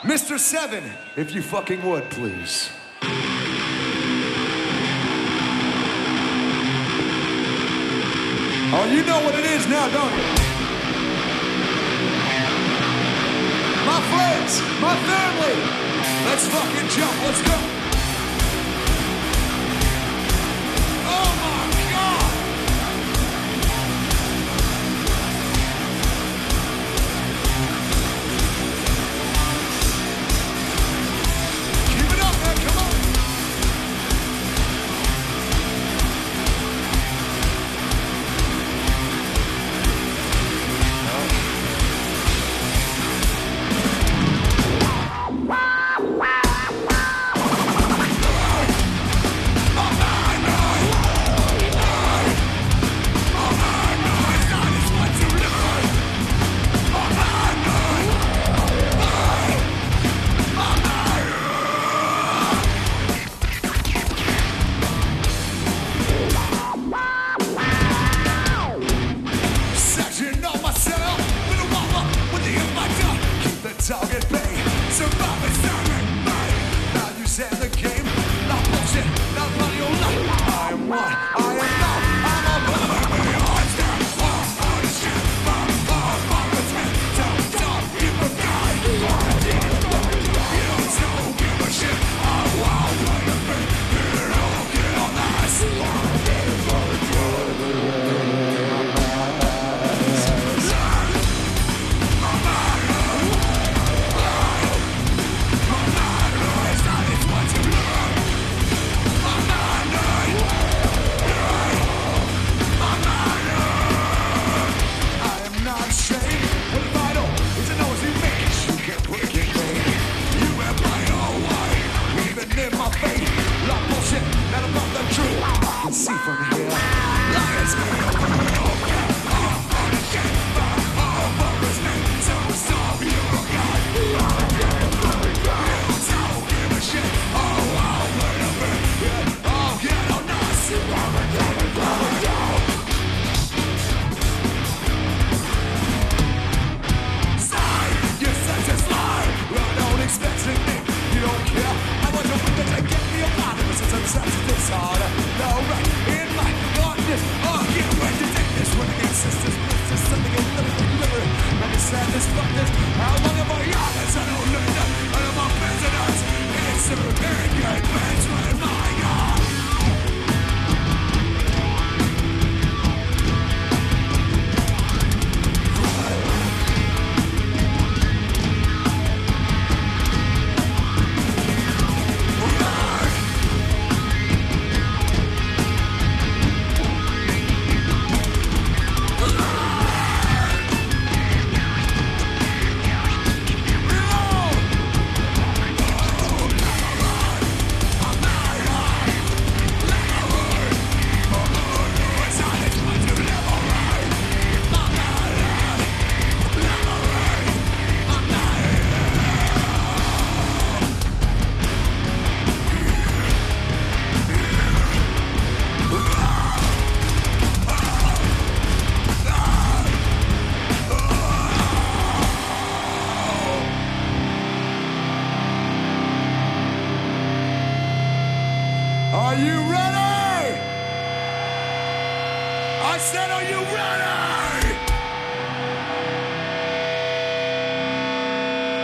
Mr. Seven, if you fucking would, please. Oh, you know what it is now, don't you? My friends, my family, let's fucking jump, let's go. Oh my God! Keep it up, man, come on. Target bay, survive is serving me. Now you set the game, not bullshit, not money or life. I am what I am not, I'm a brother. We are still all on the shit, I'm all on the trend. Don't give a guy, you don't give a shit. I won't play a bit, you don't get on this. See from here, lions all the shit, all over his name, so stop you God. You don't give a shit, oh, I'll wait a bit, yeah, I'll get on us. Sign, you're such a slide, well, don't expect me, you don't care, I want your witness to get me a body, since I'm such a disorder, no right. Oh, get ready to take this one against sisters. This is something a little deliberate. And it's sad as fuck this. How long have I honest? I don't know that. I am a prisoners. It's a very good man's with my God. Are you ready? I said, are you ready?